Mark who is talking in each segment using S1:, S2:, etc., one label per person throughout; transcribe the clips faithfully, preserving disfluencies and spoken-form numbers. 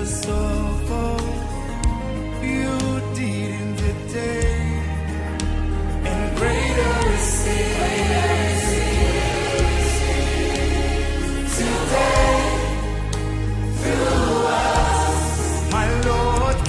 S1: of all you did in the day, and greater is it today through us, my Lord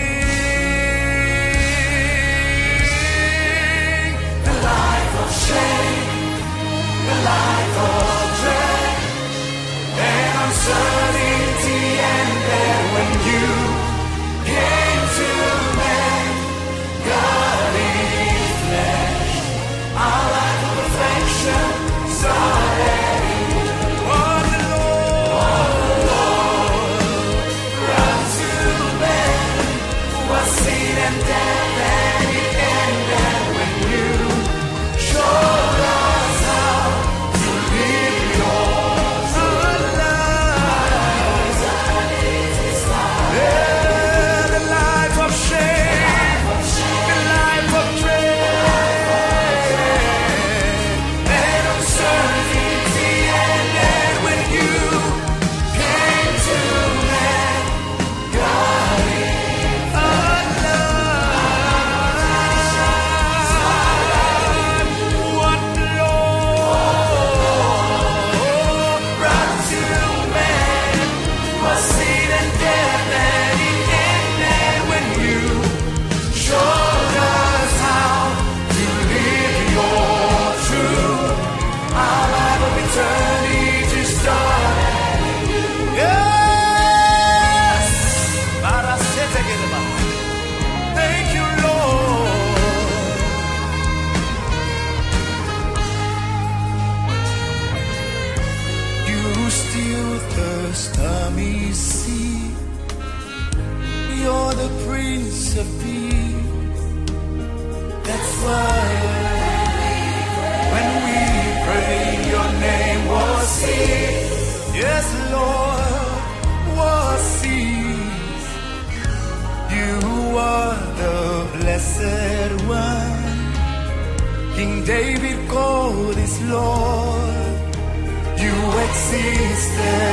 S1: King. The life of shame, the life of dread, and uncertainty, and then when you came to man, God in flesh, our life of perfection started. Oh, the Lord, run to man, who was sin and death, and it ended when you showed us how to live yours. Yeah, the life of shame, the life of dread, and uncertainty, and then when you came to man, God in love. What Lord, run to man, was sin and death, and it ended when you showed us how to live your truth. Our life of eternity started. Yes! Thank you, Lord. You still the stormy sea. You're the Prince of Peace. That's why when we pray, your name was seen. Yes, Lord, was seen. You are the blessed one. King David called his Lord. You existed